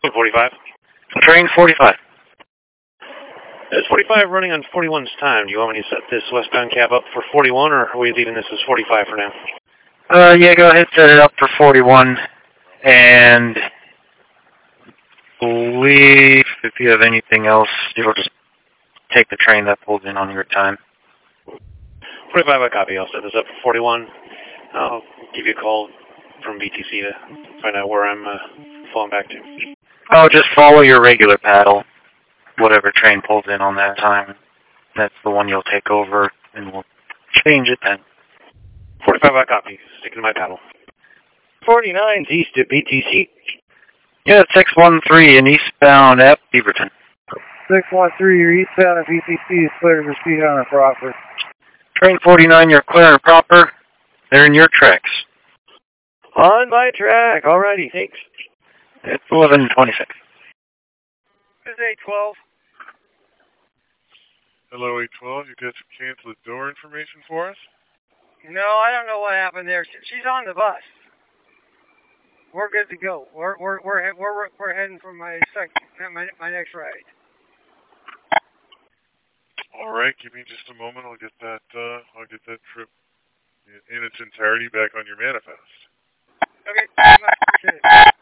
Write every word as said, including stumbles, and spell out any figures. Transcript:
forty-five. Train forty-five. It's forty-five running on forty-one's time. Do you want me to set this westbound cab up for forty-one, or are we leaving this as forty-five for now? Uh, yeah, go ahead, set it up for forty-one, and believe if you have anything else, you'll just take the train that pulls in on your time. forty-five, I copy. I'll set this up for forty-one. I'll give you a call from B T C to find out where I'm uh, falling back to. Oh, just follow your regular paddle. Whatever train pulls in on that time, that's the one you'll take over, and we'll change it then. forty-five, I copy. Sticking to my paddle. forty-nine's east at B T C. Yeah, six one three and eastbound at Beaverton. six one three, you're eastbound at B T C is clear to proceed on a proper. Train forty-nine, you're clear and proper. They're in your tracks. On my track. Alrighty, thanks. It's eleven twenty-six. This is eight twelve. Hello, eight twelve. You got some canceled door information for us? No, I don't know what happened there. She's on the bus. We're good to go. We're we're we're we're we're heading for my second my my next ride. All right, give me just a moment. I'll get that. Uh, I'll get that trip in its entirety back on your manifest. Okay.